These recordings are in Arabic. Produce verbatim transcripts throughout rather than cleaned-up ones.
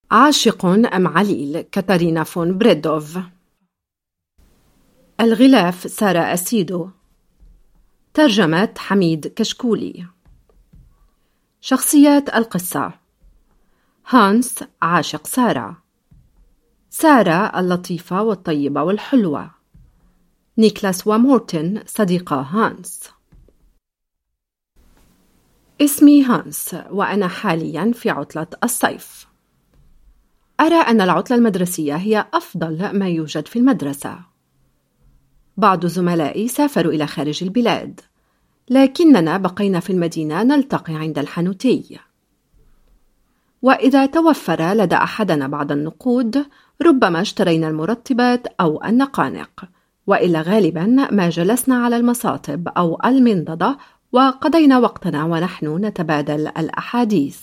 عاشق أم عليل كاتارينا فون بريدوف. الغلاف سارة أسيدو. ترجمة حميد كشكولي. شخصيات القصة: هانس عاشق سارة، سارة اللطيفة والطيبة والحلوة، نيكلاس ومورتن صديقا هانس. اسمي هانس وأنا حاليا في عطلة الصيف. أرى أن العطلة المدرسية هي أفضل ما يوجد في المدرسة. بعض زملائي سافروا إلى خارج البلاد، لكننا بقينا في المدينة نلتقي عند الحانوتي. وإذا توفر لدى أحدنا بعض النقود ربما اشترينا المرطبات أو النقانق، وإلا غالبا ما جلسنا على المصاطب أو المنضدة وقضينا وقتنا ونحن نتبادل الأحاديث.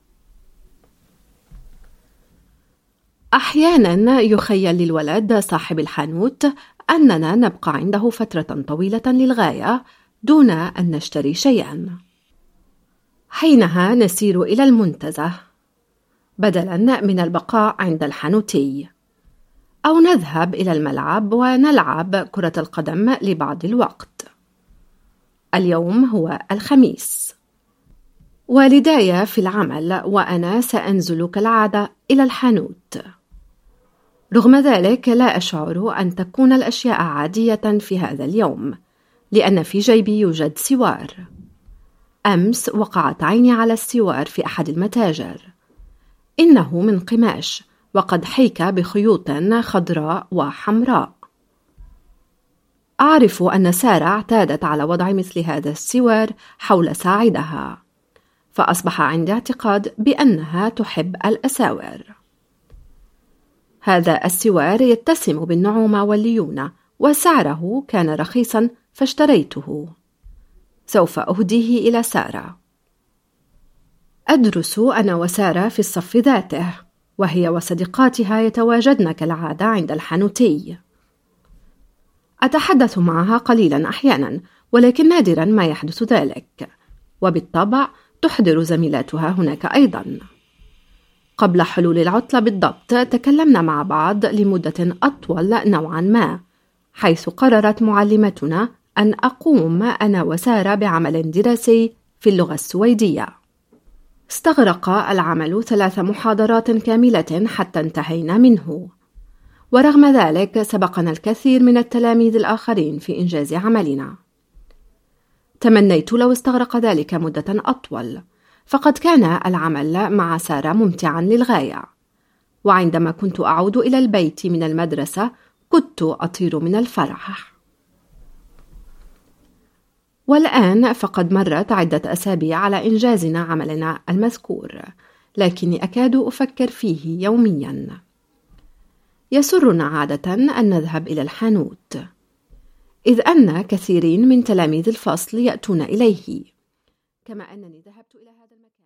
أحيانا يخيل للولد صاحب الحانوت أننا نبقى عنده فترة طويلة للغاية دون أن نشتري شيئا. حينها نسير إلى المنتزه بدلا من البقاء عند الحانوتي، أو نذهب إلى الملعب ونلعب كرة القدم لبعض الوقت. اليوم هو الخميس، والداي في العمل وأنا سأنزل كالعادة إلى الحانوت. رغم ذلك لا أشعر أن تكون الأشياء عادية في هذا اليوم، لأن في جيبي يوجد سوار. أمس وقعت عيني على السوار في أحد المتاجر. إنه من قماش وقد حيك بخيوط خضراء وحمراء. أعرف أن سارة اعتادت على وضع مثل هذا السوار حول ساعدها، فأصبح عندي اعتقاد بأنها تحب الأساور. هذا السوار يتسم بالنعومة والليونة، وسعره كان رخيصا فاشتريته. سوف أهديه إلى سارة. أدرس أنا وسارة في الصف ذاته، وهي وصديقاتها يتواجدن كالعادة عند الحانوتي. أتحدث معها قليلا أحيانا، ولكن نادرا ما يحدث ذلك، وبالطبع تحضر زميلاتها هناك أيضا. قبل حلول العطلة بالضبط تكلمنا مع بعض لمدة أطول نوعا ما، حيث قررت معلمتنا أن أقوم أنا وسارة بعمل دراسي في اللغة السويدية. استغرق العمل ثلاث محاضرات كاملة حتى انتهينا منه، ورغم ذلك سبقنا الكثير من التلاميذ الآخرين في إنجاز عملنا. تمنيت لو استغرق ذلك مدة أطول، فقد كان العمل مع سارة ممتعا للغاية، وعندما كنت أعود إلى البيت من المدرسة كنت أطير من الفرح. والآن فقد مرت عدة أسابيع على إنجازنا عملنا المذكور، لكني أكاد أفكر فيه يوميا. يسرنا عادة أن نذهب إلى الحانوت، إذ أن كثيرين من تلاميذ الفصل يأتون إليه، كما أنني ذهبت إلى هذا المكان.